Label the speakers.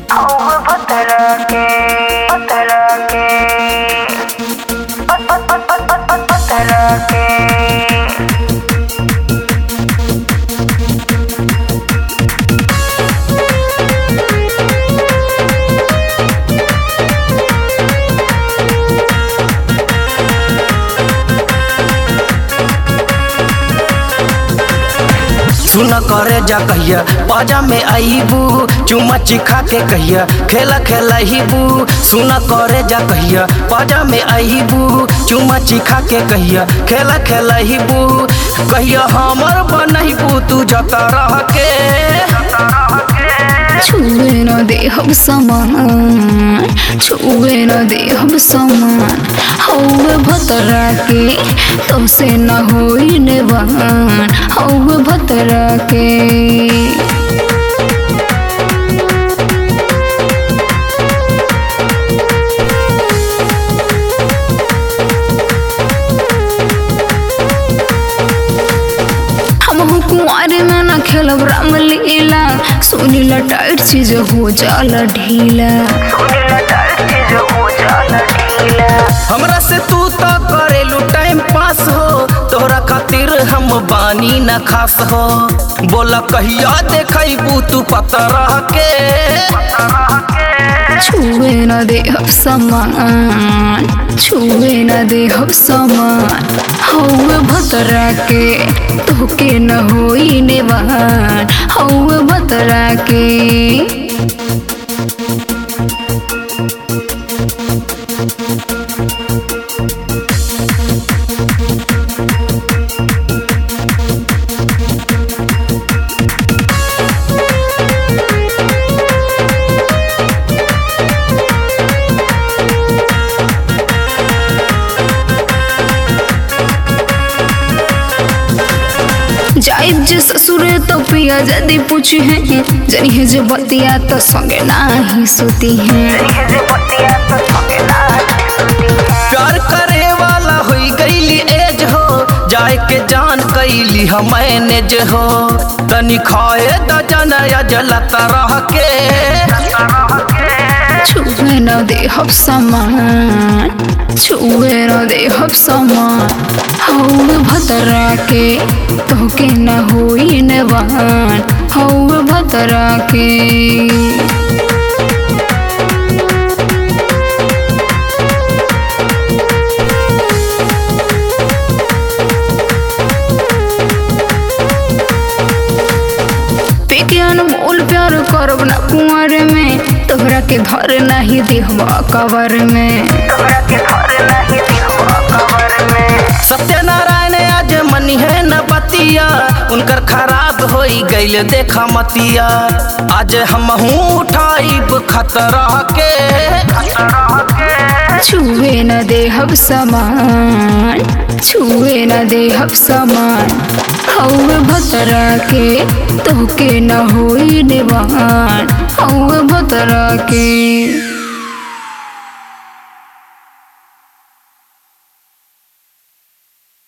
Speaker 1: सुन करे जा कहिया पाजा में आईबू चुमा चिखा के कहिया खेला खेलाईबू। सुन करे जा कहिया पाजा में आईबू चुमा चिखा के कहिया खेला खेलाईबू। कहिया हमर बनईबू तू जता रह के
Speaker 2: छुए न देहब समान, छुए न देहब समान। हौवे भतरा के तो से न होई नेवान, हौवे भतरा के। कुंवारे में न खेलब रामलीला, सुनीला टाइट चीज हो जाला ढीला।
Speaker 1: हमरा से तू तो करेलू टाइम पास हो, तोरा खातिर हम बानी न खास हो। बोला कहिया देखईबू तू पता रह के
Speaker 2: छुए न देहब समान, छुए न देहब समान। हौवे भतरा के तोके न होई नेवान, हौवे भतरा के। जाइब जे ससुरे तो पिया जदी पूछी है, जनी है जो बतिया तो संगे नाही सोती है।
Speaker 1: प्यार करे वाला हुई गईली एज हो, जाए के जान कैली हम मैनेज हो। तनी खाए द जनया जलता रह के
Speaker 2: छुए न देहब समान, छुए न देहब समान। हौवे भतरा के तोके न होई नेवान, हौवे भतरा के। अनमोल प्यार करब ना कुंवर में, तोहरा के धर नहीं देहबा कवर में।
Speaker 1: सत्यनारायण आज मनी है न बतिया, उनकर खराब होई गईल देखा मतिया। आज हम उठाइब खतरा के
Speaker 2: छुए न देहब समान, छुए न देहब समान। हौवे भतरा के तोके न होई नेवान, हौवे भतरा के।